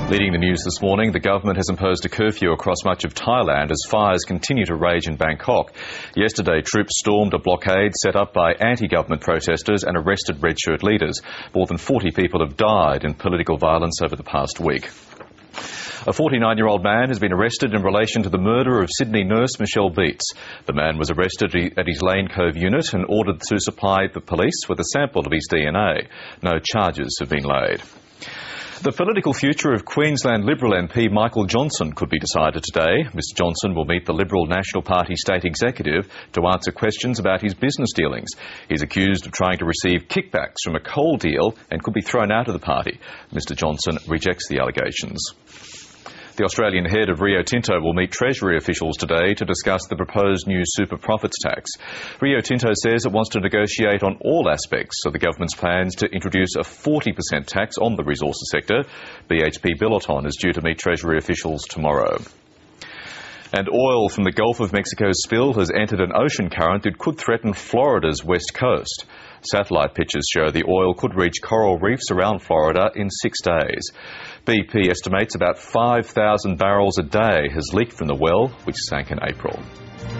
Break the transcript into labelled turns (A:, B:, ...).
A: Leading the news this morning, the government has imposed a curfew across much of Thailand as fires continue to rage in Bangkok. Yesterday, troops stormed a blockade set up by anti-government protesters and arrested red shirt leaders. More than 40 people have died in political violence over the past week. A 49-year-old man has been arrested in relation to the murder of Sydney nurse Michelle Beats. The man was arrested at his Lane Cove unit and ordered to supply the police with a sample of his DNA. No charges have been laid. The political future of Queensland Liberal MP Michael Johnson could be decided today. Mr Johnson will meet the Liberal National Party state executive to answer questions about his business dealings. He's accused of trying to receive kickbacks from a coal deal and could be thrown out of the party. Mr Johnson rejects the allegations. The Australian head of Rio Tinto will meet Treasury officials today to discuss the proposed new super profits tax. Rio Tinto says it wants to negotiate on all aspects of the government's plans to introduce a 40% tax on the resources sector. BHP Billiton is due to meet Treasury officials tomorrow. And oil from the Gulf of Mexico's spill has entered an ocean current that could threaten Florida's west coast. Satellite pictures show the oil could reach coral reefs around Florida in 6 days. BP estimates about 5,000 barrels a day has leaked from the well, which sank in April.